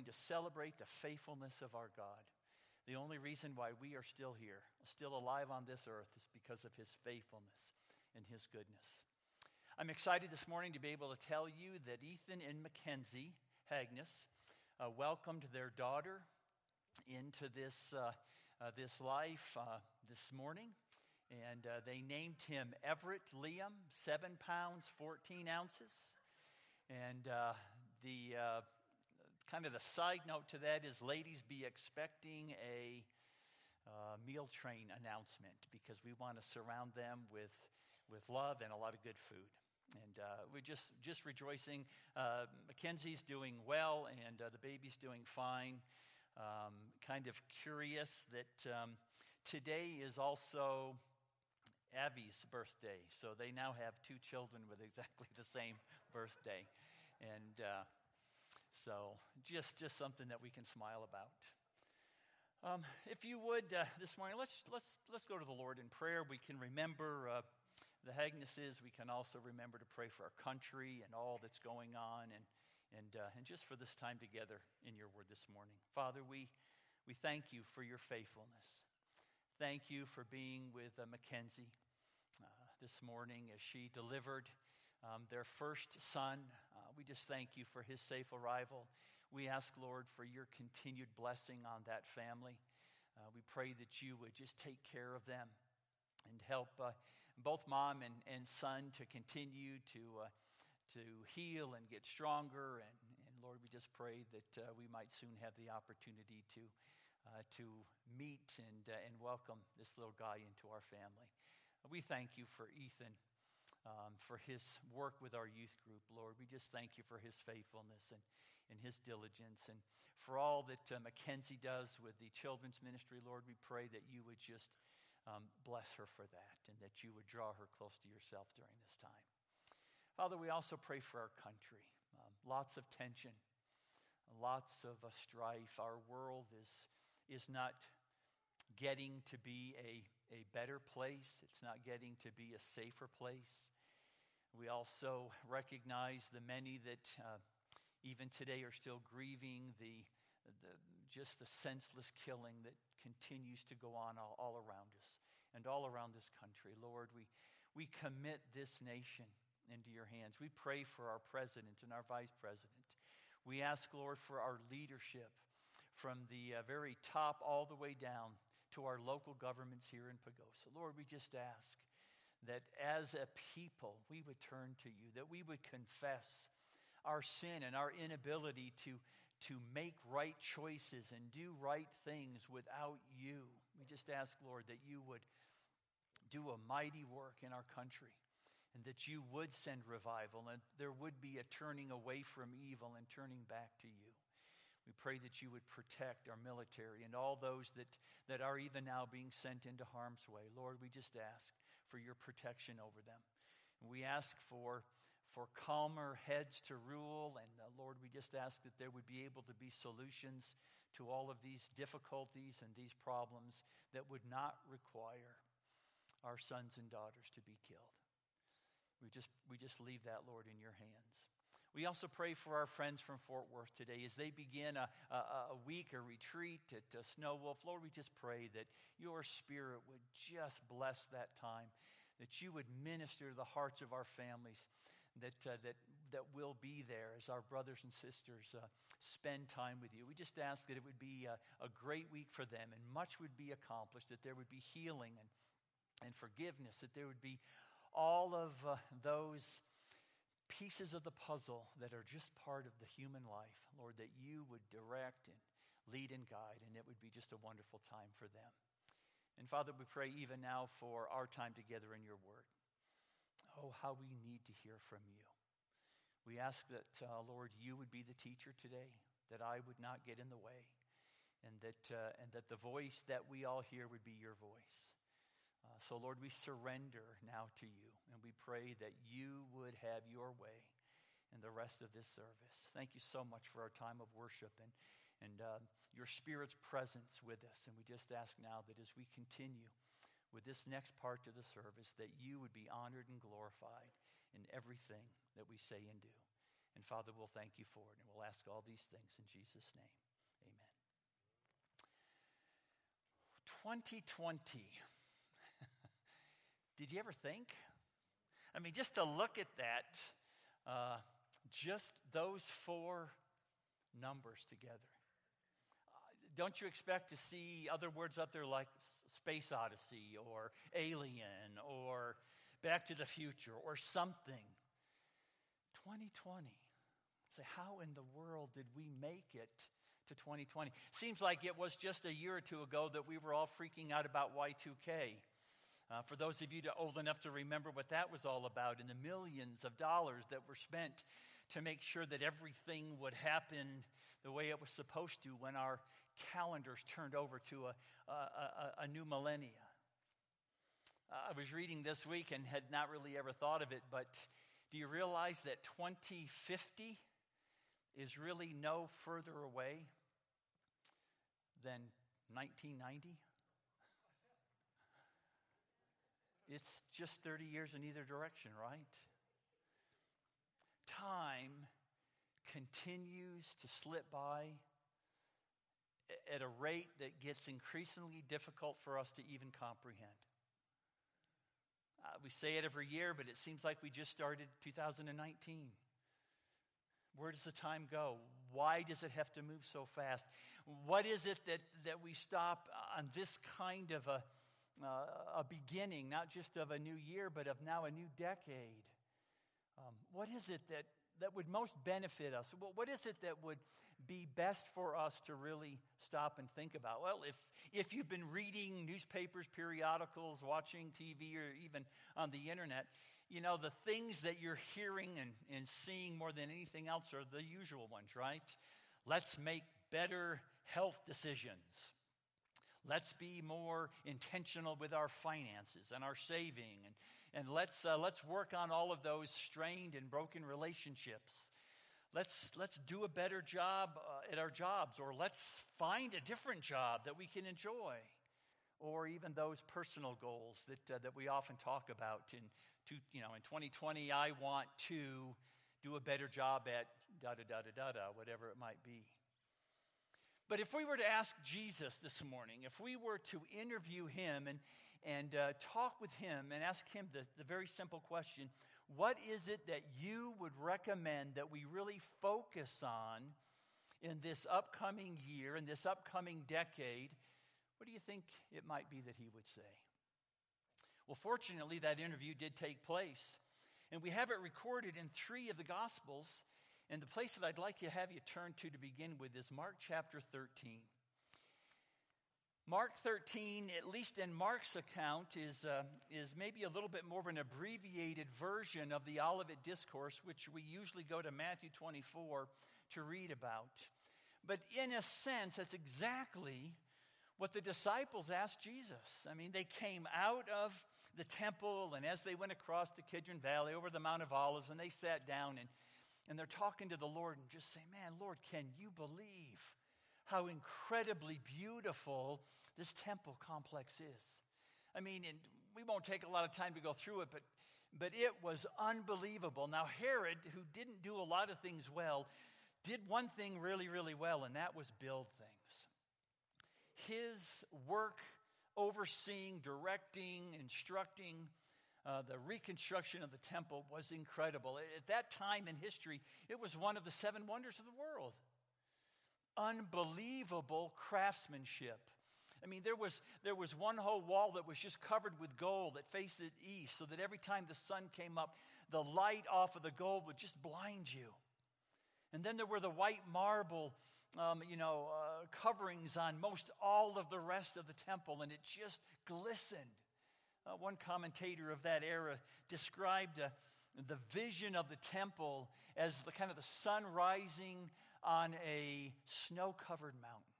morning to celebrate the faithfulness of our God. The only reason why we are still here, still alive on this earth, is because of his faithfulness and his goodness. I'm excited this morning to be able to tell you that Ethan and Mackenzie Hagnes welcomed their daughter into this life this morning. And they named him Everett Liam, 7 pounds, 14 ounces. And the kind of the side note to that is, ladies, be expecting a meal train announcement, because we want to surround them with love and a lot of good food. And we're just rejoicing. Mackenzie's doing well, and the baby's doing fine. Kind of curious that today is also Abby's birthday, so they now have 2 children with exactly the same birthday, and so just something that we can smile about. If you would, this morning, let's go to the Lord in prayer. We can remember the Hagneses. We can also remember to pray for our country and all that's going on, and just for this time together in your word this morning. Father, we thank you for your faithfulness. Thank you for being with Mackenzie this morning as she delivered their first son. We just thank you for his safe arrival. We ask, Lord, for your continued blessing on that family. We pray that you would just take care of them and help both mom and son to continue to heal and get stronger. And Lord, we just pray that we might soon have the opportunity to meet and welcome this little guy into our family. We thank you for Ethan, for his work with our youth group, Lord. We just thank you for his faithfulness and his diligence. And for all that Mackenzie does with the children's ministry, Lord, we pray that you would just bless her for that, and that you would draw her close to yourself during this time. Father, we also pray for our country. Lots of tension, lots of strife. Our world is not getting to be a better place. It's not getting to be a safer place. We also recognize the many that even today are still grieving the senseless killing that continues to go on all around us and all around this country. Lord, we commit this nation into your hands. We pray for our president and our vice president. We ask, Lord, for our leadership from the very top all the way down to our local governments here in Pagosa. Lord, we just ask that as a people, we would turn to you, that we would confess our sin and our inability to make right choices and do right things without you. We just ask, Lord, that you would do a mighty work in our country, and that you would send revival, and there would be a turning away from evil and turning back to you. We pray that you would protect our military and all those that are even now being sent into harm's way. Lord, we just ask for your protection over them. And we ask for calmer heads to rule. And Lord, we just ask that there would be able to be solutions to all of these difficulties and these problems that would not require our sons and daughters to be killed. We just leave that, Lord, in your hands. We also pray for our friends from Fort Worth today as they begin a week, a retreat at Snow Wolf. Lord, we just pray that your Spirit would just bless that time, that you would minister to the hearts of our families, that will be there as our brothers and sisters spend time with you. We just ask that it would be a great week for them, and much would be accomplished, that there would be healing and forgiveness, that there would be all of those pieces of the puzzle that are just part of the human life, Lord, that you would direct and lead and guide, and it would be just a wonderful time for them. And Father, we pray even now for our time together in your word. Oh, how we need to hear from you. We ask that, Lord, you would be the teacher today, that I would not get in the way, and that the voice that we all hear would be your voice. So, Lord, we surrender now to you, and we pray that you would have your way in the rest of this service. Thank you so much for our time of worship and your Spirit's presence with us. And we just ask now that as we continue with this next part of the service, that you would be honored and glorified in everything that we say and do. And Father, we'll thank you for it, and we'll ask all these things in Jesus' name. Amen. 2020. Did you ever think? I mean, just to look at that, just those four numbers together. Don't you expect to see other words up there like Space Odyssey or Alien or Back to the Future or something? 2020. Say, how in the world did we make it to 2020? Seems like it was just a year or two ago that we were all freaking out about Y2K. For those of you that are old enough to remember what that was all about, and the millions of dollars that were spent to make sure that everything would happen the way it was supposed to when our calendars turned over to a new millennia. I was reading this week and had not really ever thought of it, but do you realize that 2050 is really no further away than 1990? It's just 30 years in either direction, right? Time continues to slip by at a rate that gets increasingly difficult for us to even comprehend. We say it every year, but it seems like we just started 2019. Where does the time go? Why does it have to move so fast? What is it that we stop on this kind of a beginning, not just of a new year, but of now a new decade? What is it that would most benefit us? What is it that would be best for us to really stop and think about? Well, if you've been reading newspapers, periodicals, watching TV, or even on the internet, you know, the things that you're hearing and seeing more than anything else are the usual ones, right? Let's make better health decisions. Let's be more intentional with our finances and our saving. And let's work on all of those strained and broken relationships. Let's do a better job at our jobs, or let's find a different job that we can enjoy. Or even those personal goals that we often talk about. In 2020, I want to do a better job at da-da-da-da-da-da, whatever it might be. But if we were to ask Jesus this morning, if we were to interview him and talk with him and ask him the very simple question, what is it that you would recommend that we really focus on in this upcoming year, in this upcoming decade? What do you think it might be that he would say? Well, fortunately, that interview did take place, and we have it recorded in 3 of the Gospels. And the place that I'd like to have you turn to begin with is Mark chapter 13. Mark 13, at least in Mark's account, is maybe a little bit more of an abbreviated version of the Olivet Discourse, which we usually go to Matthew 24 to read about. But in a sense, that's exactly what the disciples asked Jesus. I mean, they came out of the temple, and as they went across the Kidron Valley over the Mount of Olives, and they sat down and they're talking to the Lord and just saying, man, Lord, can you believe how incredibly beautiful this temple complex is? I mean, and we won't take a lot of time to go through it, but it was unbelievable. Now, Herod, who didn't do a lot of things well, did one thing really, really well, and that was build things. His work overseeing, directing, instructing the reconstruction of the temple was incredible. At that time in history, it was one of the 7 wonders of the world. Unbelievable craftsmanship. I mean, there was one whole wall that was just covered with gold that faced it east, so that every time the sun came up, the light off of the gold would just blind you. And then there were the white marble coverings on most all of the rest of the temple, and it just glistened. One commentator of that era described the vision of the temple as the kind of the sun rising on a snow-covered mountain.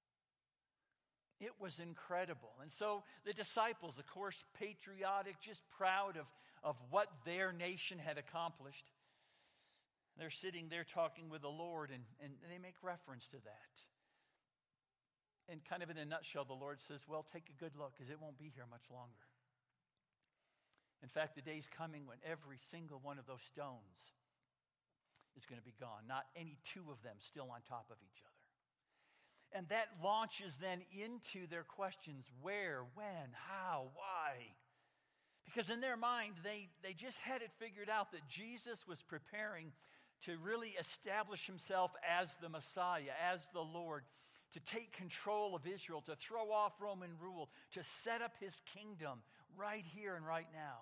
It was incredible. And so the disciples, of course, patriotic, just proud of what their nation had accomplished, they're sitting there talking with the Lord, and they make reference to that. And kind of in a nutshell, the Lord says, well, take a good look, because it won't be here much longer. In fact, the day's coming when every single one of those stones is going to be gone. Not any two of them still on top of each other. And that launches then into their questions: where, when, how, why? Because in their mind, they just had it figured out that Jesus was preparing to really establish himself as the Messiah, as the Lord, to take control of Israel, to throw off Roman rule, to set up his kingdom right here and right now.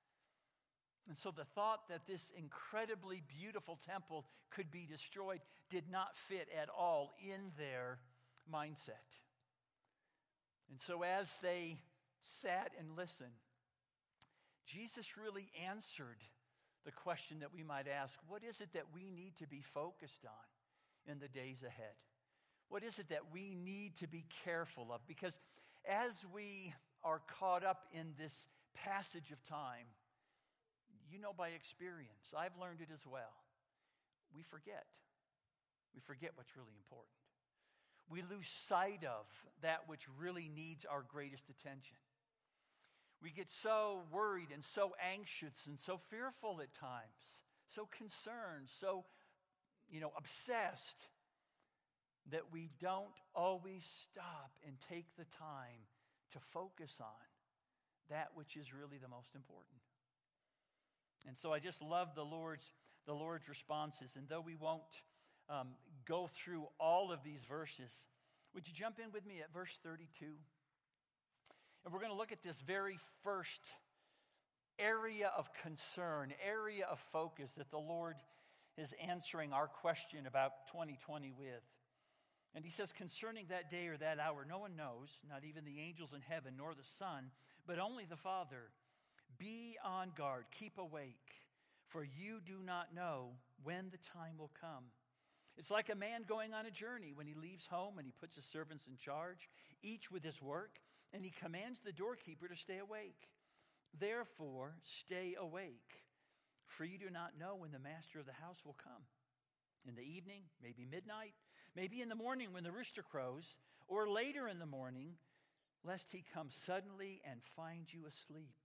And so the thought that this incredibly beautiful temple could be destroyed did not fit at all in their mindset. And so as they sat and listened, Jesus really answered the question that we might ask: what is it that we need to be focused on in the days ahead? What is it that we need to be careful of? Because as we are caught up in this passage of time, you know by experience, I've learned it as well, we forget. We forget what's really important. We lose sight of that which really needs our greatest attention. We get so worried and so anxious and so fearful at times, so concerned, so, obsessed, that we don't always stop and take the time to focus on that which is really the most important. And so I just love the Lord's responses. And though we won't go through all of these verses, would you jump in with me at verse 32? And we're going to look at this very first area of concern, area of focus that the Lord is answering our question about 2020 with. And he says, concerning that day or that hour, no one knows, not even the angels in heaven, nor the Son, but only the Father. Be on guard, keep awake, for you do not know when the time will come. It's like a man going on a journey when he leaves home and he puts his servants in charge, each with his work, and he commands the doorkeeper to stay awake. Therefore, stay awake, for you do not know when the master of the house will come. In the evening, maybe midnight, maybe in the morning when the rooster crows, or later in the morning, lest he come suddenly and find you asleep.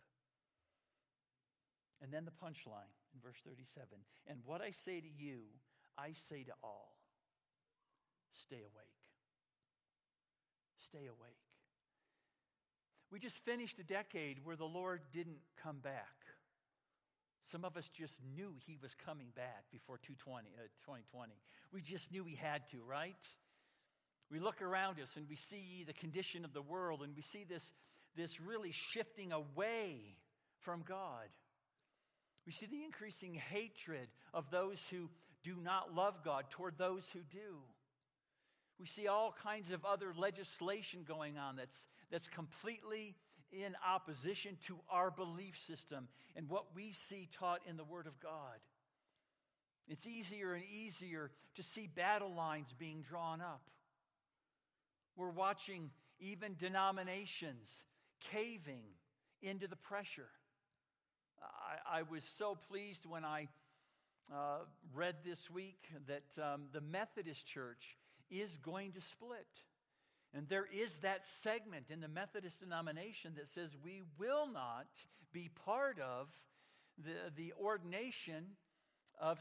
And then the punchline in verse 37. And what I say to you, I say to all, stay awake. Stay awake. We just finished a decade where the Lord didn't come back. Some of us just knew he was coming back before 2020. We just knew he had to, right? We look around us and we see the condition of the world, and we see this really shifting away from God. We see the increasing hatred of those who do not love God toward those who do. We see all kinds of other legislation going on that's completely in opposition to our belief system and what we see taught in the Word of God. It's easier and easier to see battle lines being drawn up. We're watching even denominations caving into the pressure. I was so pleased when I read this week that the Methodist Church is going to split. And there is that segment in the Methodist denomination that says we will not be part of the ordination of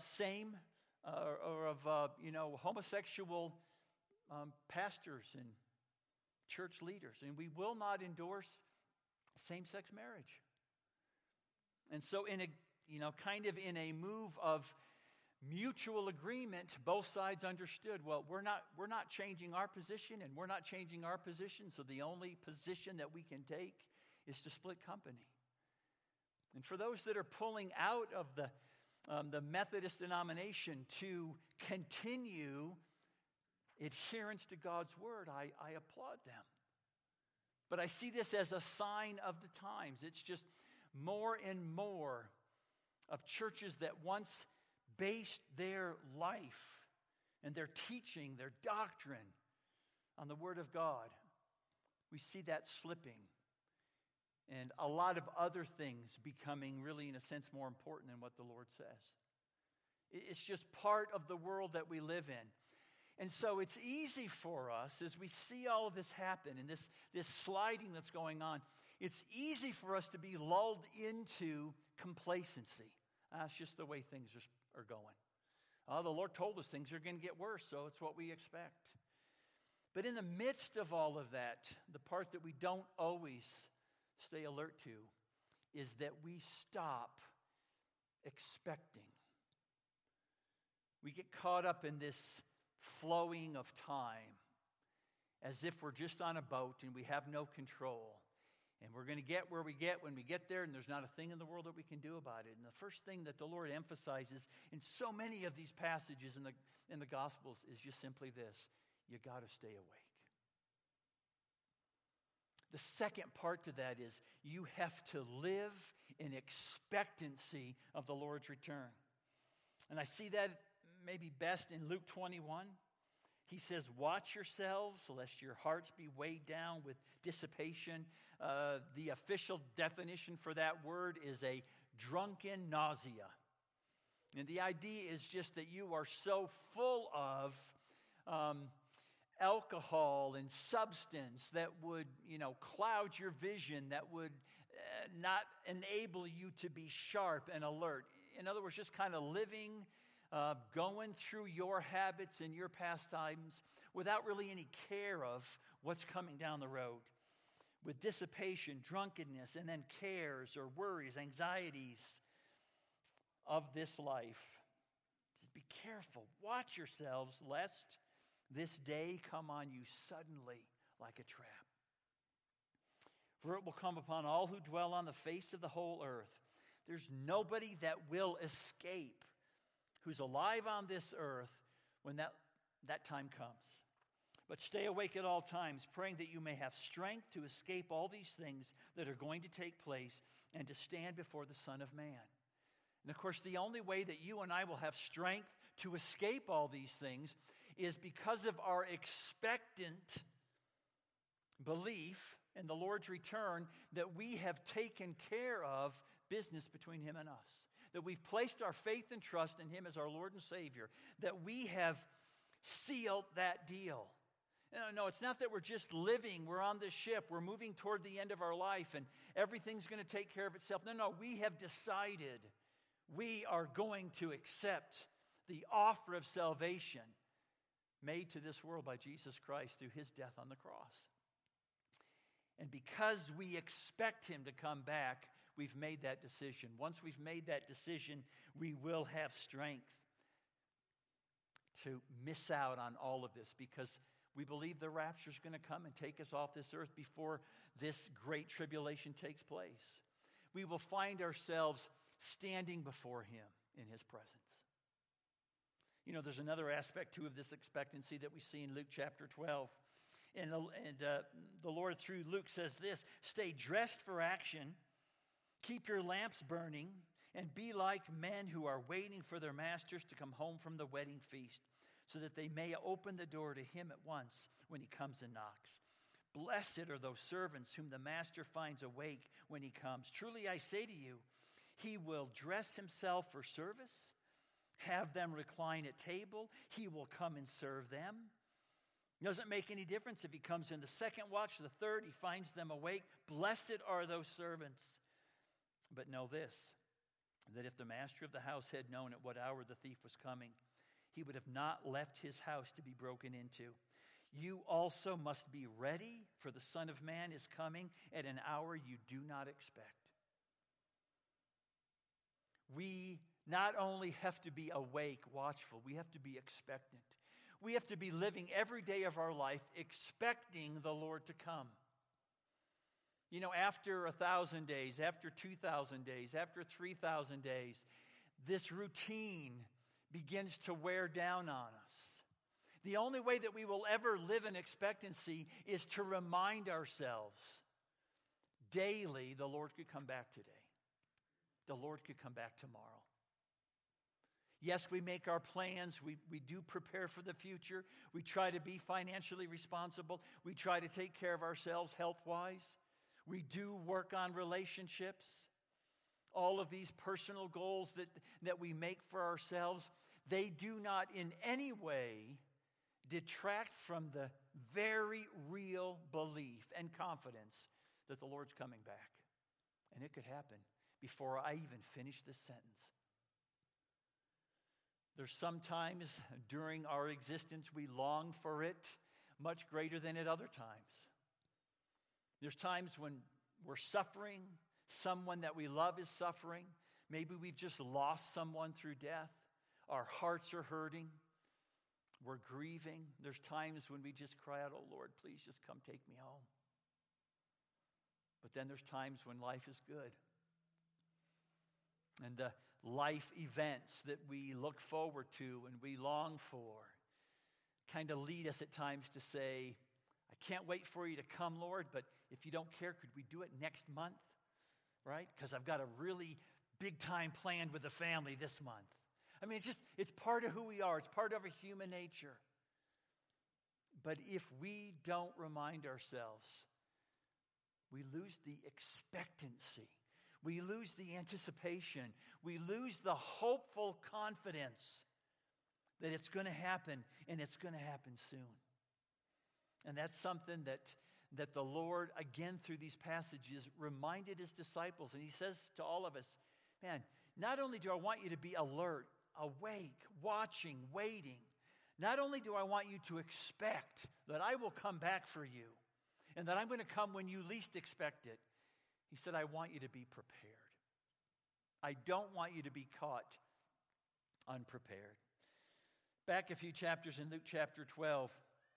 homosexual pastors and church leaders, and we will not endorse same-sex marriage. And so, in a move of mutual agreement, both sides understood, well, we're not changing our position, and we're not changing our position, so the only position that we can take is to split company. And for those that are pulling out of the Methodist denomination to continue adherence to God's word, I applaud them. But I see this as a sign of the times. It's just more and more of churches that once based their life and their teaching, their doctrine on the Word of God. We see that slipping. And a lot of other things becoming really, in a sense, more important than what the Lord says. It's just part of the world that we live in. And so it's easy for us, as we see all of this happen and this sliding that's going on, it's easy for us to be lulled into complacency. That's just the way things are going. Oh, the Lord told us things are going to get worse, so it's what we expect. But in the midst of all of that, the part that we don't always stay alert to is that we stop expecting. We get caught up in this flowing of time as if we're just on a boat and we have no control. And we're going to get where we get when we get there, and there's not a thing in the world that we can do about it. And the first thing that the Lord emphasizes in so many of these passages in the Gospels is just simply this: you got to stay awake. The second part to that is you have to live in expectancy of the Lord's return. And I see that maybe best in Luke 21. He says, watch yourselves, lest your hearts be weighed down with dissipation. The official definition for that word is a drunken nausea. And the idea is just that you are so full of alcohol and substance that would, cloud your vision, that would not enable you to be sharp and alert. In other words, just kind of living, going through your habits and your pastimes without really any care of what's coming down the road. With dissipation, drunkenness, and then cares or worries, anxieties of this life. Be careful. Watch yourselves, lest this day come on you suddenly like a trap. For it will come upon all who dwell on the face of the whole earth. There's nobody that will escape who's alive on this earth when that time comes. But stay awake at all times, praying that you may have strength to escape all these things that are going to take place and to stand before the Son of Man. And of course, the only way that you and I will have strength to escape all these things is because of our expectant belief in the Lord's return, that we have taken care of business between Him and us. That we've placed our faith and trust in Him as our Lord and Savior. That we have sealed that deal. No, it's not that we're just living, we're on this ship, we're moving toward the end of our life and everything's going to take care of itself. No, we have decided we are going to accept the offer of salvation made to this world by Jesus Christ through His death on the cross. And because we expect Him to come back, we've made that decision. Once we've made that decision, we will have strength to miss out on all of this, because we believe the rapture is going to come and take us off this earth before this great tribulation takes place. We will find ourselves standing before Him in His presence. There's another aspect too of this expectancy that we see in Luke chapter 12. And the Lord through Luke says this: stay dressed for action, keep your lamps burning, and be like men who are waiting for their masters to come home from the wedding feast, so that they may open the door to him at once when he comes and knocks. Blessed are those servants whom the master finds awake when he comes. Truly I say to you, he will dress himself for service, have them recline at table. He will come and serve them. It doesn't make any difference if he comes in the second watch, the third, he finds them awake. Blessed are those servants. But know this, that if the master of the house had known at what hour the thief was coming, he would have not left his house to be broken into. You also must be ready, for the Son of Man is coming at an hour you do not expect. We not only have to be awake, watchful, we have to be expectant. We have to be living every day of our life expecting the Lord to come. After 1,000 days, after 2,000 days, after 3,000 days, this routine begins to wear down on us. The only way that we will ever live in expectancy is to remind ourselves daily the Lord could come back today. The Lord could come back tomorrow. Yes, we make our plans. We do prepare for the future. We try to be financially responsible. We try to take care of ourselves health-wise. We do work on relationships. All of these personal goals that we make for ourselves, they do not in any way detract from the very real belief and confidence that the Lord's coming back. And it could happen before I even finish this sentence. There's sometimes during our existence we long for it much greater than at other times. There's times when we're suffering, someone that we love is suffering. Maybe we've just lost someone through death. Our hearts are hurting. We're grieving. There's times when we just cry out, "Oh Lord, please just come take me home." But then there's times when life is good. And the life events that we look forward to and we long for kind of lead us at times to say, "I can't wait for you to come, Lord, but if you don't care, could we do it next month?" Right? Because I've got a really big time planned with the family this month. I mean, it's part of who we are. It's part of our human nature. But if we don't remind ourselves, we lose the expectancy. We lose the anticipation. We lose the hopeful confidence that it's going to happen, and it's going to happen soon. And that's something that the Lord, again through these passages, reminded his disciples. And he says to all of us, man, not only do I want you to be alert, awake, watching, waiting, not only do I want you to expect that I will come back for you and that I'm going to come when you least expect it, he said, I want you to be prepared. I don't want you to be caught unprepared. Back a few chapters in Luke chapter 12,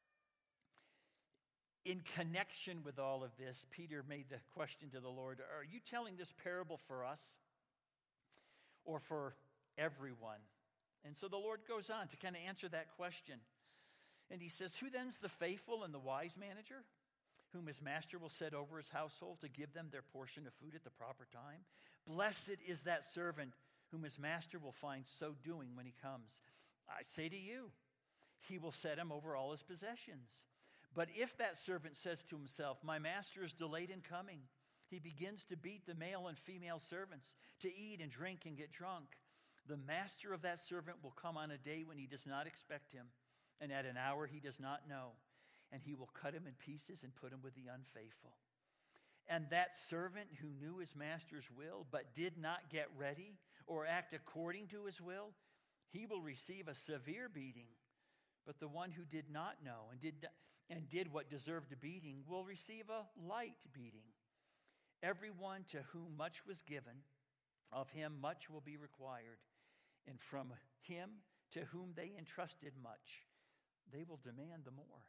in connection with all of this, Peter made the question to the Lord, are you telling this parable for us or for everyone? And so the Lord goes on to kind of answer that question. And he says, who then's the faithful and the wise manager, whom his master will set over his household to give them their portion of food at the proper time? Blessed is that servant whom his master will find so doing when he comes. I say to you, he will set him over all his possessions. But if that servant says to himself, my master is delayed in coming, he begins to beat the male and female servants, to eat and drink and get drunk. The master of that servant will come on a day when he does not expect him, and at an hour he does not know, and he will cut him in pieces and put him with the unfaithful. And that servant who knew his master's will, but did not get ready or act according to his will, he will receive a severe beating. But the one who did not know and did what deserved a beating will receive a light beating. Everyone to whom much was given, of him much will be required. And from him to whom they entrusted much, they will demand the more.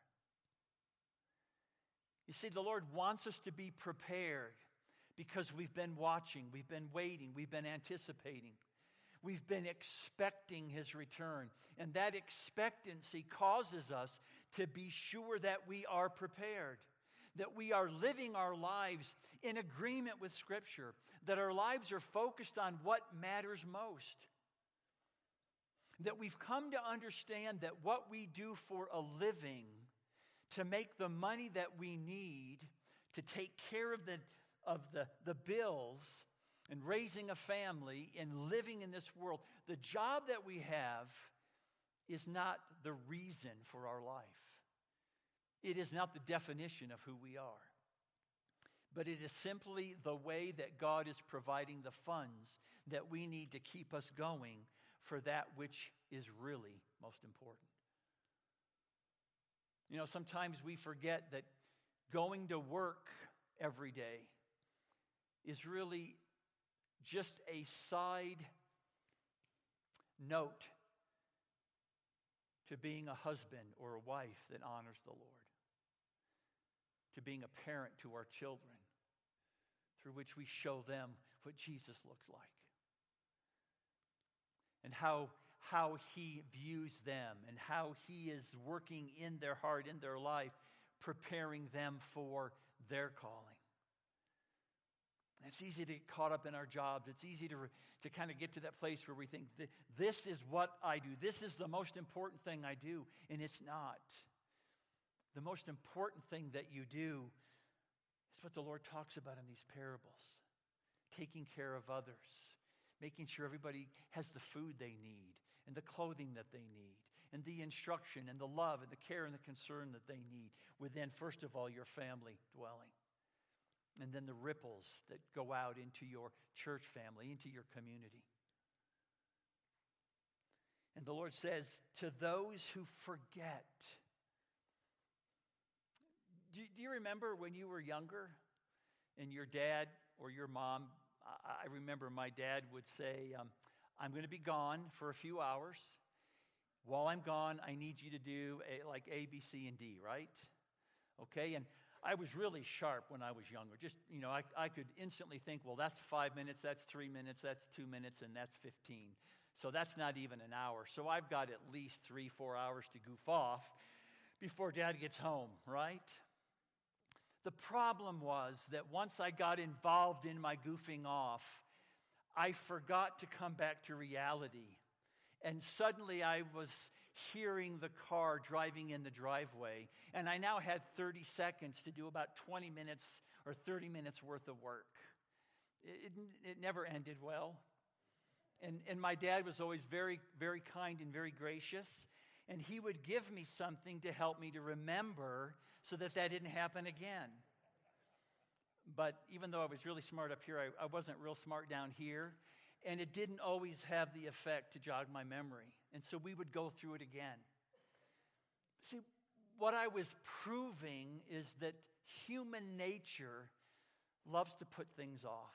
You see, the Lord wants us to be prepared because we've been watching, we've been waiting, we've been anticipating. We've been expecting his return. And that expectancy causes us to be sure that we are prepared, that we are living our lives in agreement with Scripture, that our lives are focused on what matters most, that we've come to understand that what we do for a living to make the money that we need to take care of the bills and raising a family and living in this world, the job that we have is not the reason for our life. It is not the definition of who we are. But it is simply the way that God is providing the funds that we need to keep us going for that which is really most important. You know, sometimes we forget that going to work every day is really just a side note to being a husband or a wife that honors the Lord, to being a parent to our children, through which we show them what Jesus looks like, and how he views them, and how he is working in their heart, in their life, preparing them for their calling. It's easy to get caught up in our jobs. It's easy to kind of get to that place where we think, this is what I do. This is the most important thing I do. And it's not. The most important thing that you do is what the Lord talks about in these parables. Taking care of others. Making sure everybody has the food they need, and the clothing that they need, and the instruction, and the love, and the care, and the concern that they need within, first of all, your family dwelling. And then the ripples that go out into your church family, into your community. And the Lord says, to those who forget. Do you remember when you were younger and your dad or your mom, I remember my dad would say, I'm going to be gone for a few hours. While I'm gone, I need you to do like A, B, C, and D, right? Okay, and I was really sharp when I was younger. Just, I could instantly think, well, that's 5 minutes, that's 3 minutes, that's 2 minutes, and that's 15. So that's not even an hour. So I've got at least 3-4 hours to goof off before Dad gets home, right? The problem was that once I got involved in my goofing off, I forgot to come back to reality. And suddenly I was hearing the car driving in the driveway, and I now had 30 seconds to do about 20 minutes or 30 minutes worth of work. It never ended well. And my dad was always very, very kind and very gracious, and he would give me something to help me to remember so that didn't happen again. But even though I was really smart up here, I wasn't real smart down here. And it didn't always have the effect to jog my memory. And so we would go through it again. See, what I was proving is that human nature loves to put things off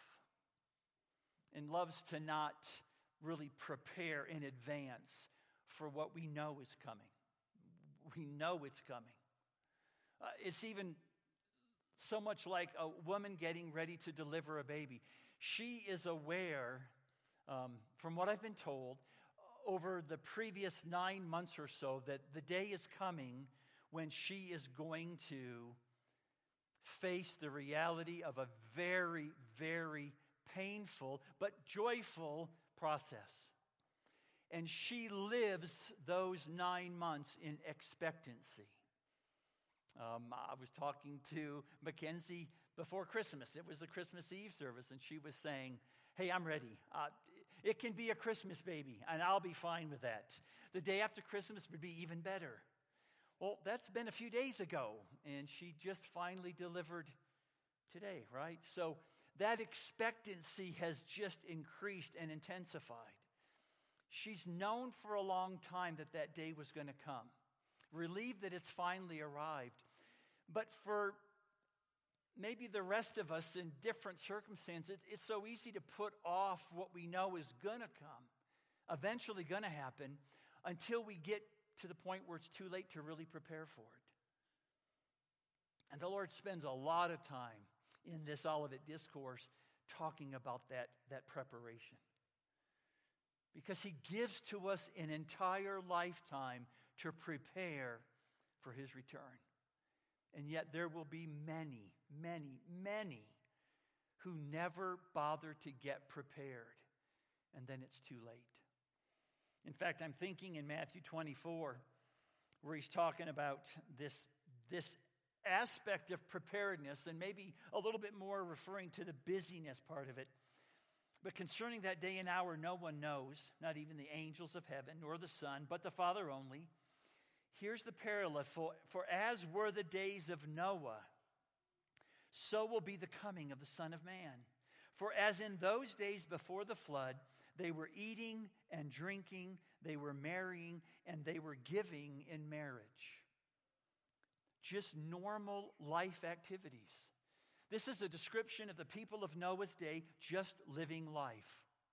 and loves to not really prepare in advance for what we know is coming. We know it's coming. It's even so much like a woman getting ready to deliver a baby. She is aware, from what I've been told, over the previous 9 months or so, that the day is coming when she is going to face the reality of a very, very painful but joyful process. And she lives those 9 months in expectancy. I was talking to Mackenzie before Christmas. It was the Christmas Eve service, and she was saying, hey, I'm ready. It can be a Christmas baby, and I'll be fine with that. The day after Christmas would be even better. Well, that's been a few days ago, and she just finally delivered today, right? So that expectancy has just increased and intensified. She's known for a long time that day was going to come, relieved that it's finally arrived. But for maybe the rest of us in different circumstances, it's so easy to put off what we know is going to come, eventually going to happen, until we get to the point where it's too late to really prepare for it. And the Lord spends a lot of time in this Olivet Discourse talking about that preparation. Because He gives to us an entire lifetime to prepare for His return. And yet there will be many, many, many who never bother to get prepared. And then it's too late. In fact, I'm thinking in Matthew 24, where He's talking about this aspect of preparedness, and maybe a little bit more referring to the busyness part of it. But concerning that day and hour, no one knows, not even the angels of heaven, nor the Son, but the Father only. Here's the parallel. For as were the days of Noah, so will be the coming of the Son of Man. For as in those days before the flood, they were eating and drinking, they were marrying, and they were giving in marriage. Just normal life activities. This is a description of the people of Noah's day just living life.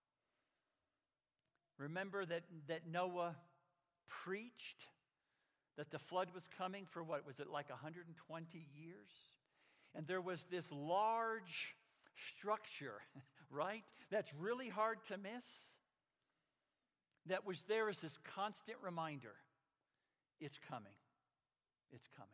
Remember that Noah preached that the flood was coming for what was it, like 120 years? And there was this large structure, right, that's really hard to miss, that was there as this constant reminder. It's coming. It's coming.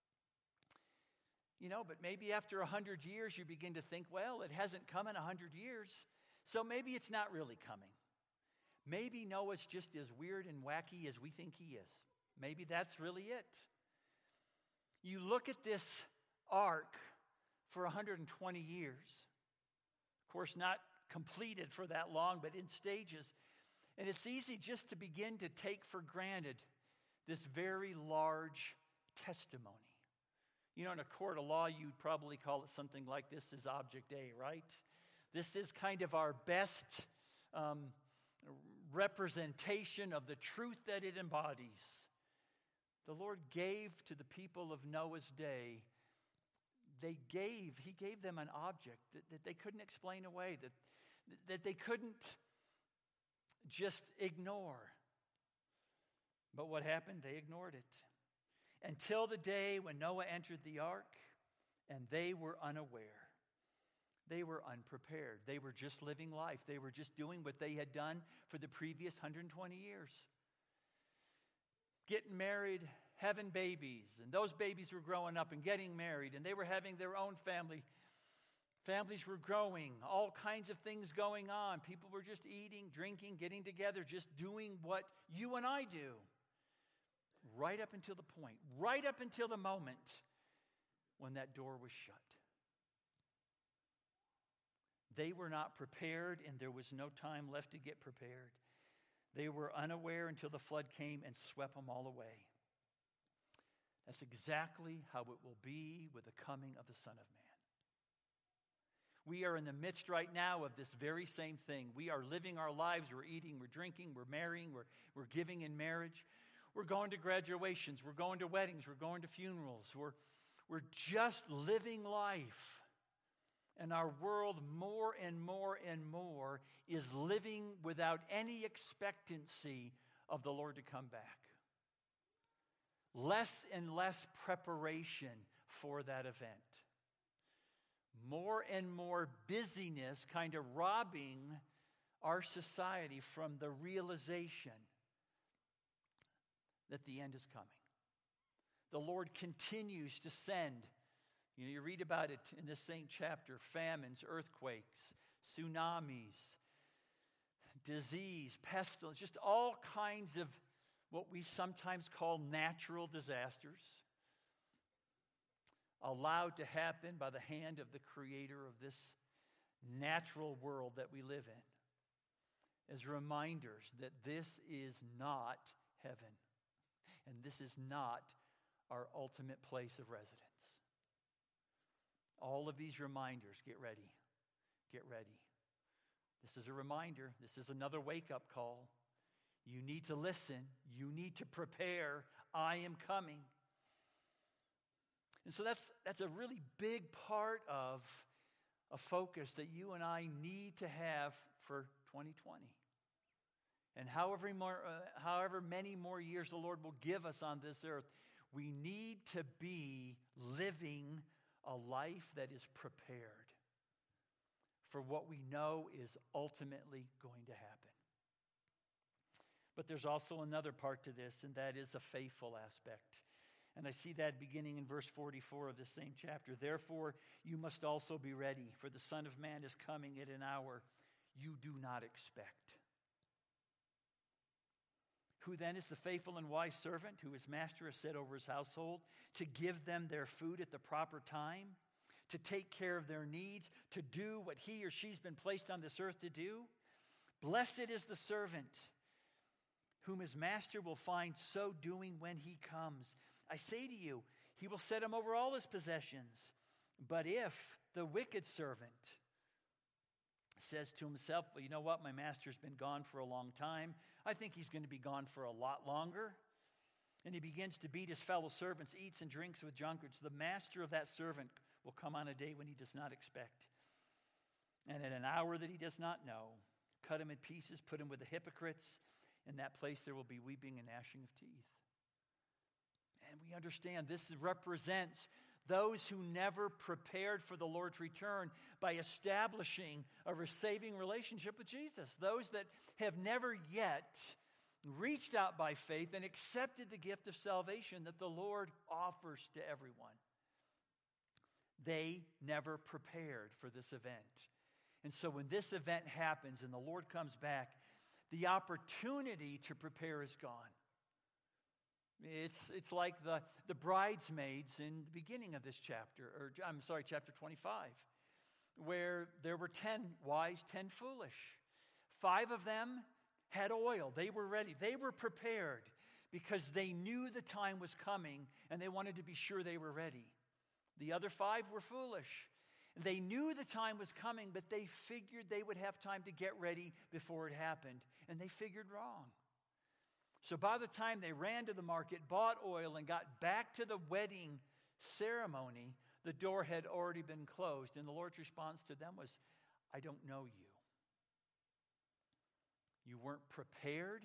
But maybe after 100 years you begin to think, well, it hasn't come in 100 years, so maybe it's not really coming. Maybe Noah's just as weird and wacky as we think he is. Maybe that's really it. You look at this ark for 120 years. Of course, not completed for that long, but in stages. And it's easy just to begin to take for granted this very large testimony. In a court of law, you'd probably call it something like this is Object A, right? This is kind of our best representation of the truth that it embodies. The Lord gave to the people of Noah's day, He gave them an object that they couldn't explain away, that they couldn't just ignore. But what happened? They ignored it. Until the day when Noah entered the ark, and they were unaware. They were unprepared. They were just living life. They were just doing what they had done for the previous 120 years. Getting married, having babies, and those babies were growing up and getting married, and they were having their own family. Families were growing, all kinds of things going on. People were just eating, drinking, getting together, just doing what you and I do. Right up until the point, right up until the moment when that door was shut. They were not prepared, and there was no time left to get prepared. They were unaware until the flood came and swept them all away. That's exactly how it will be with the coming of the Son of Man. We are in the midst right now of this very same thing. We are living our lives. We're eating, we're drinking, we're marrying, we're giving in marriage. We're going to graduations. We're going to weddings. We're going to funerals. We're just living life. And our world more and more and more is living without any expectancy of the Lord to come back. Less and less preparation for that event. More and more busyness kind of robbing our society from the realization that the end is coming. The Lord continues to send. You read about it in this same chapter, famines, earthquakes, tsunamis, disease, pestilence, just all kinds of what we sometimes call natural disasters allowed to happen by the hand of the creator of this natural world that we live in as reminders that this is not heaven. And this is not our ultimate place of residence. All of these reminders, get ready. Get ready. This is a reminder. This is another wake-up call. You need to listen. You need to prepare. I am coming. And so that's a really big part of a focus that you and I need to have for 2020. And however many more years the Lord will give us on this earth, we need to be living a life that is prepared for what we know is ultimately going to happen. But there's also another part to this, and that is a faithful aspect. And I see that beginning in verse 44 of the same chapter. Therefore, you must also be ready, for the Son of Man is coming at an hour you do not expect. Who then is the faithful and wise servant who his master has set over his household to give them their food at the proper time, to take care of their needs, to do what he or she's been placed on this earth to do? Blessed is the servant whom his master will find so doing when he comes. I say to you, he will set him over all his possessions. But if the wicked servant says to himself, well, you know what, my master's been gone for a long time. I think he's going to be gone for a lot longer. And he begins to beat his fellow servants, eats and drinks with drunkards. The master of that servant will come on a day when he does not expect, and at an hour that he does not know, cut him in pieces, put him with the hypocrites. In that place there will be weeping and gnashing of teeth. And we understand this represents those who never prepared for the Lord's return by establishing a saving relationship with Jesus. Those that have never yet reached out by faith and accepted the gift of salvation that the Lord offers to everyone. They never prepared for this event. And so when this event happens and the Lord comes back, the opportunity to prepare is gone. It's like the bridesmaids in the beginning of this chapter, chapter 25, where there were 10 wise, 10 foolish. 5 of them had oil. They were ready. They were prepared because they knew the time was coming and they wanted to be sure they were ready. The other 5 were foolish. They knew the time was coming, but they figured they would have time to get ready before it happened. and they figured wrong. So by the time they ran to the market, bought oil, and got back to the wedding ceremony, the door had already been closed. And the Lord's response to them was, I don't know you. You weren't prepared.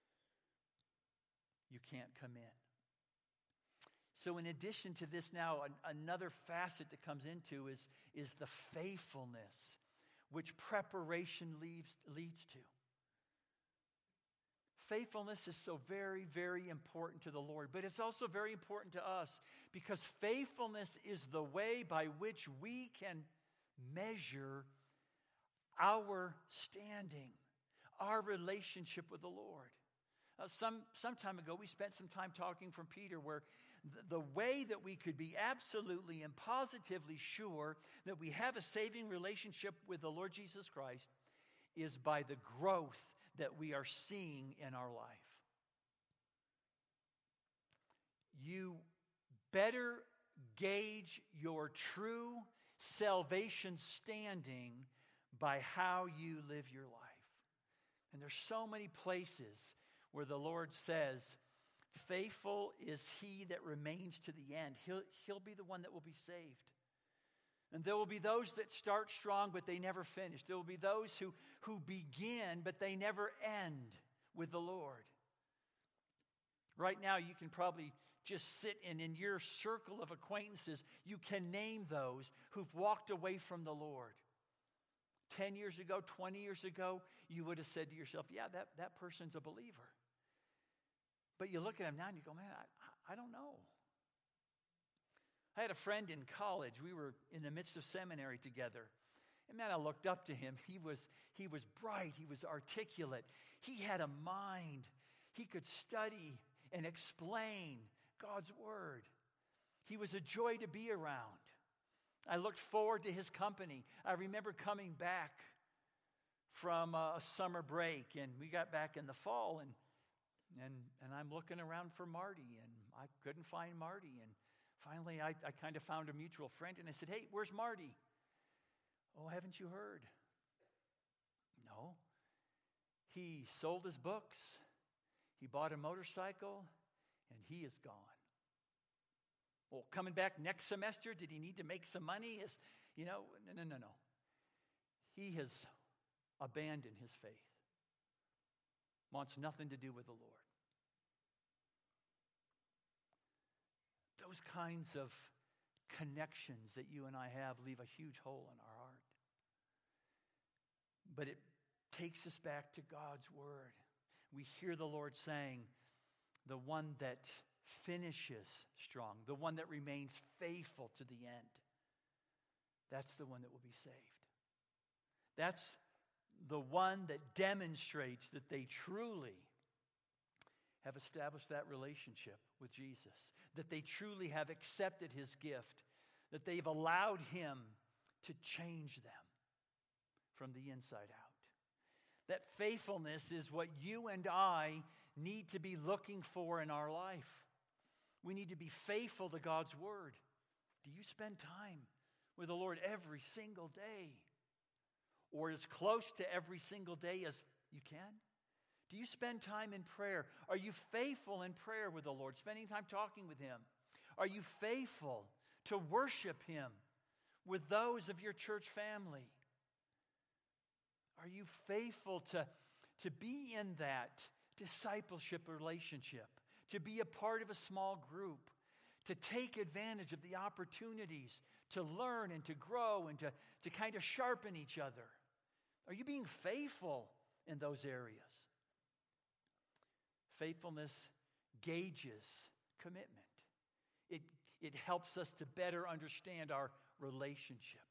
You can't come in. So in addition to this now, another facet that comes into is the faithfulness which preparation leads to. Faithfulness is so very, very important to the Lord, but it's also very important to us because faithfulness is the way by which we can measure our standing, our relationship with the Lord. Some time ago, we spent some time talking from Peter where the way that we could be absolutely and positively sure that we have a saving relationship with the Lord Jesus Christ is by the growth that we are seeing in our life. You better gauge your true salvation standing by how you live your life. And there's so many places where the Lord says, faithful is he that remains to the end. He'll be the one that will be saved. And there will be those that start strong, but they never finish. There will be those who begin, but they never end with the Lord. Right now, you can probably just sit in your circle of acquaintances, you can name those who've walked away from the Lord. 10 years ago, 20 years ago, you would have said to yourself, yeah, that person's a believer. But you look at him now and you go, man, I don't know. I had a friend in college. We were in the midst of seminary together. And man, I looked up to him. He was bright. He was articulate. He had a mind. He could study and explain God's word. He was a joy to be around. I looked forward to his company. I remember coming back from a summer break, and we got back in the fall, and I'm looking around for Marty, and I couldn't find Marty. And finally, I kind of found a mutual friend, and I said, hey, where's Marty? Oh, haven't you heard? No. He sold his books, he bought a motorcycle, and he is gone. Well, coming back next semester, did he need to make some money? No. He has abandoned his faith. Wants nothing to do with the Lord. Those kinds of connections that you and I have leave a huge hole in our heart. But it takes us back to God's word. We hear the Lord saying, the one that finishes strong, the one that remains faithful to the end, that's the one that will be saved. That's the one that demonstrates that they truly have established that relationship with Jesus, that they truly have accepted his gift, that they've allowed him to change them from the inside out. That faithfulness is what you and I need to be looking for in our life. We need to be faithful to God's word. Do you spend time with the Lord every single day? Or as close to every single day as you can? Do you spend time in prayer? Are you faithful in prayer with the Lord, spending time talking with him? Are you faithful to worship him with those of your church family? Are you faithful to be in that discipleship relationship, to be a part of a small group, to take advantage of the opportunities to learn and to grow and to kind of sharpen each other? Are you being faithful in those areas? Faithfulness gauges commitment. It helps us to better understand our relationship.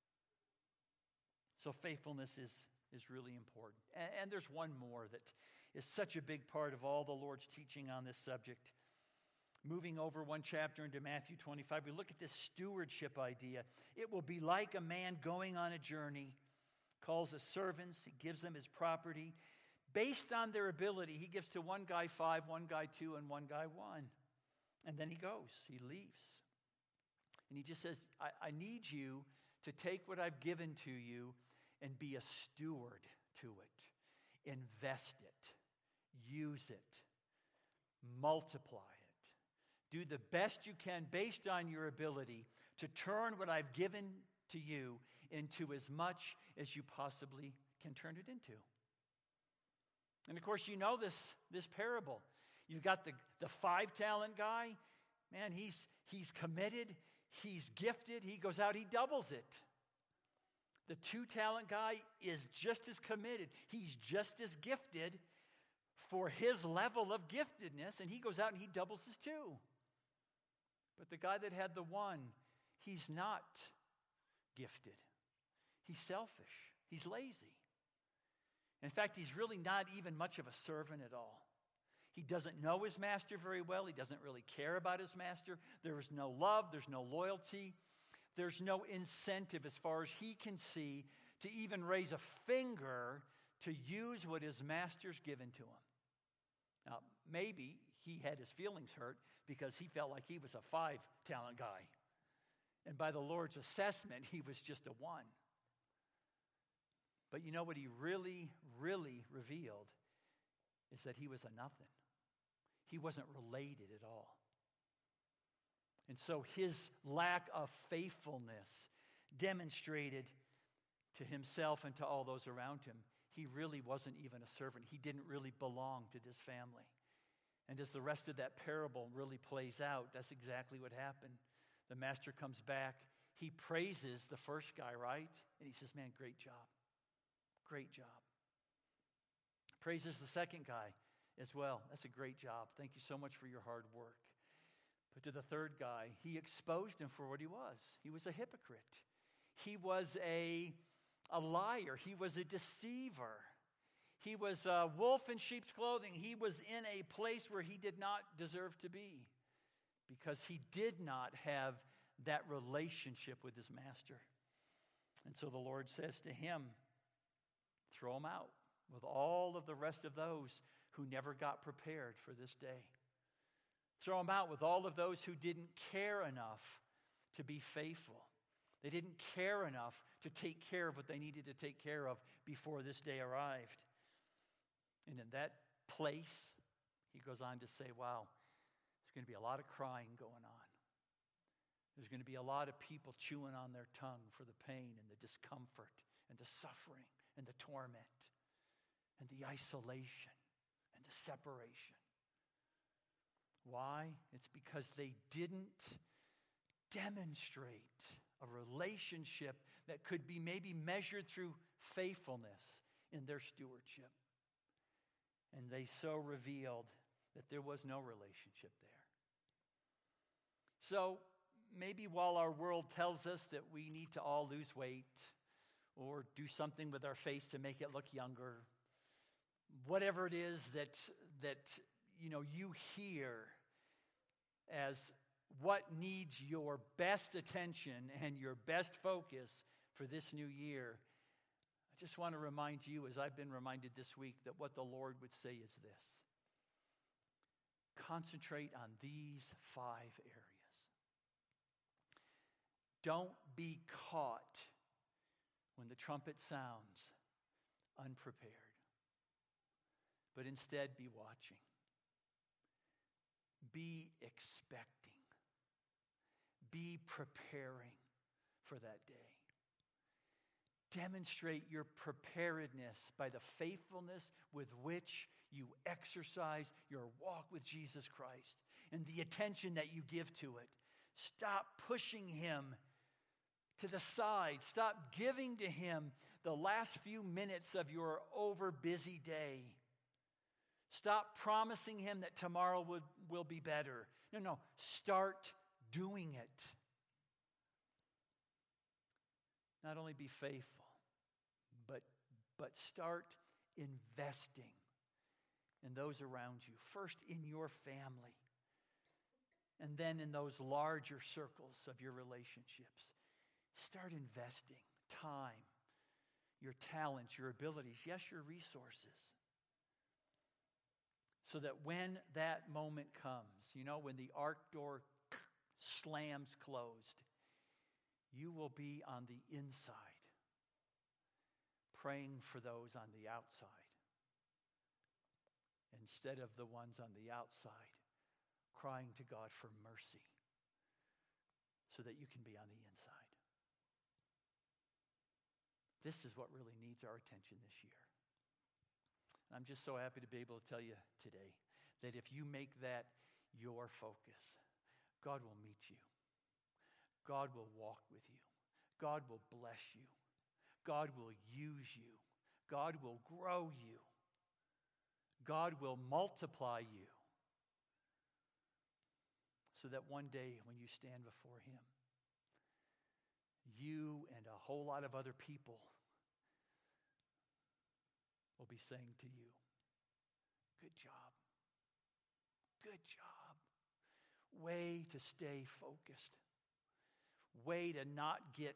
So faithfulness is really important. And there's one more that is such a big part of all the Lord's teaching on this subject. Moving over one chapter into Matthew 25, we look at this stewardship idea. It will be like a man going on a journey, calls his servants, he gives them his property. Based on their ability, he gives to one guy 5, one guy 2, and one guy 1. And then he goes, he leaves. And he just says, I need you to take what I've given to you and be a steward to it. Invest it. Use it. Multiply it. Do the best you can based on your ability to turn what I've given to you into as much as you possibly can turn it into. And of course, you know this parable. You've got the 5-talent guy. Man, he's committed. He's gifted. He goes out, he doubles it. The 2-talent guy is just as committed. He's just as gifted for his level of giftedness, and he goes out and he doubles his 2. But the guy that had the 1, he's not gifted. He's selfish. He's lazy. In fact, he's really not even much of a servant at all. He doesn't know his master very well. He doesn't really care about his master. There is no love. There's no loyalty. There's no incentive as far as he can see to even raise a finger to use what his master's given to him. Now, maybe he had his feelings hurt because he felt like he was a 5-talent guy. And by the Lord's assessment, he was just a 1. But you know what he really, really revealed is that he was a nothing. He wasn't related at all. And so his lack of faithfulness demonstrated to himself and to all those around him, he really wasn't even a servant. He didn't really belong to this family. And as the rest of that parable really plays out, that's exactly what happened. The master comes back. He praises the first guy, right? And he says, man, great job. Great job. Praises the second guy as well. That's a great job. Thank you so much for your hard work. But to the third guy, he exposed him for what he was. He was a hypocrite. He was a liar. He was a deceiver. He was a wolf in sheep's clothing. He was in a place where he did not deserve to be because he did not have that relationship with his master. And so the Lord says to him, throw him out with all of the rest of those who never got prepared for this day. Throw him out with all of those who didn't care enough to be faithful. They didn't care enough to take care of what they needed to take care of before this day arrived. And in that place, he goes on to say, wow, there's going to be a lot of crying going on. There's going to be a lot of people chewing on their tongue for the pain and the discomfort and the suffering and the torment and the isolation and the separation. Why? It's because they didn't demonstrate a relationship that could be maybe measured through faithfulness in their stewardship. And they so revealed that there was no relationship there. So maybe while our world tells us that we need to all lose weight or do something with our face to make it look younger, whatever it is that you hear as what needs your best attention and your best focus for this new year, I just want to remind you, as I've been reminded this week, that what the Lord would say is this. Concentrate on these 5 areas. Don't be caught when the trumpet sounds unprepared, but instead be watching. Be expecting. Be preparing for that day. Demonstrate your preparedness by the faithfulness with which you exercise your walk with Jesus Christ and the attention that you give to it. Stop pushing him to the side. Stop giving to him the last few minutes of your over-busy day. Stop promising him that tomorrow will be better. No. Start doing it. Not only be faithful, but start investing in those around you. First in your family, and then in those larger circles of your relationships. Start investing time, your talents, your abilities, yes, your resources. So that when that moment comes, when the ark door slams closed, you will be on the inside, praying for those on the outside instead of the ones on the outside crying to God for mercy so that you can be on the inside. This is what really needs our attention this year. And I'm just so happy to be able to tell you today that if you make that your focus, God will meet you. God will walk with you. God will bless you. God will use you. God will grow you. God will multiply you. So that one day when you stand before Him, you and a whole lot of other people will be saying to you, good job. Good job. Way to stay focused. Way to not get,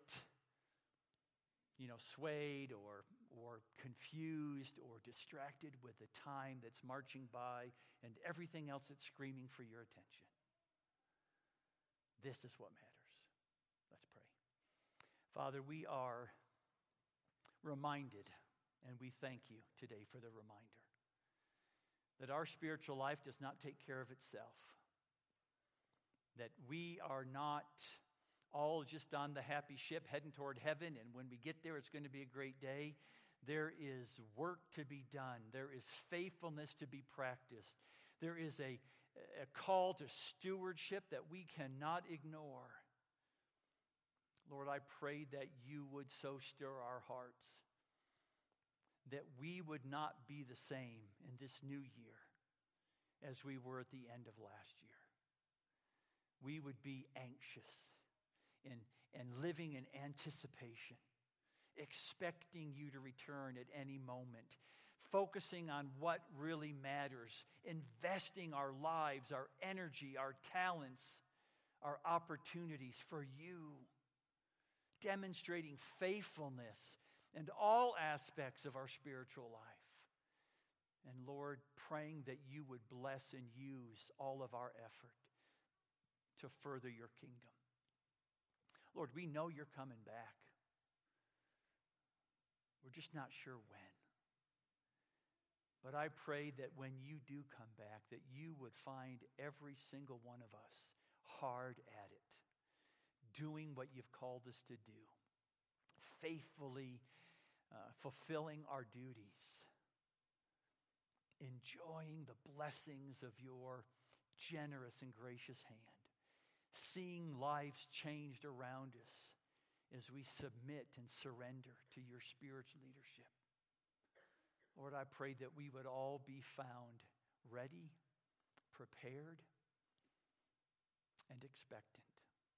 swayed or confused or distracted with the time that's marching by and everything else that's screaming for your attention. This is what matters. Let's pray. Father, we are reminded, and we thank you today for the reminder, that our spiritual life does not take care of itself. That we are not all just on the happy ship heading toward heaven, and when we get there, it's going to be a great day. There is work to be done. There is faithfulness to be practiced. There is a call to stewardship that we cannot ignore. Lord, I pray that you would so stir our hearts that we would not be the same in this new year as we were at the end of last year. We would be anxious and living in anticipation, expecting you to return at any moment, focusing on what really matters, investing our lives, our energy, our talents, our opportunities for you, demonstrating faithfulness in all aspects of our spiritual life. And Lord, praying that you would bless and use all of our effort to further your kingdom. Lord, we know you're coming back. We're just not sure when. But I pray that when you do come back, that you would find every single one of us hard at it, doing what you've called us to do, faithfully fulfilling our duties, enjoying the blessings of your generous and gracious hand, seeing lives changed around us as we submit and surrender to your Spirit's leadership. Lord, I pray that we would all be found ready, prepared, and expectant.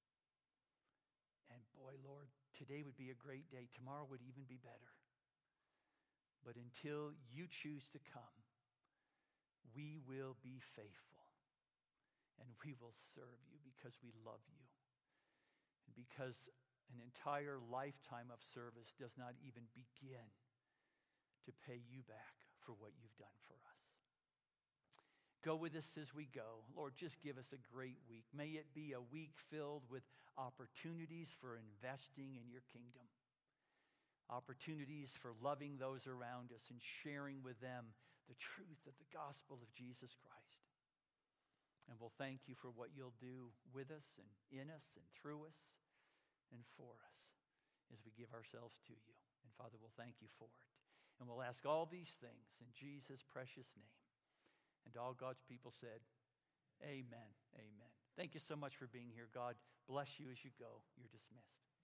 And boy, Lord, today would be a great day. Tomorrow would even be better. But until you choose to come, we will be faithful. And we will serve you because we love you. And because an entire lifetime of service does not even begin to pay you back for what you've done for us. Go with us as we go. Lord, just give us a great week. May it be a week filled with opportunities for investing in your kingdom. Opportunities for loving those around us and sharing with them the truth of the gospel of Jesus Christ. And we'll thank you for what you'll do with us and in us and through us and for us as we give ourselves to you. And Father, we'll thank you for it. And we'll ask all these things in Jesus' precious name. And all God's people said, amen, amen. Thank you so much for being here. God bless you as you go. You're dismissed.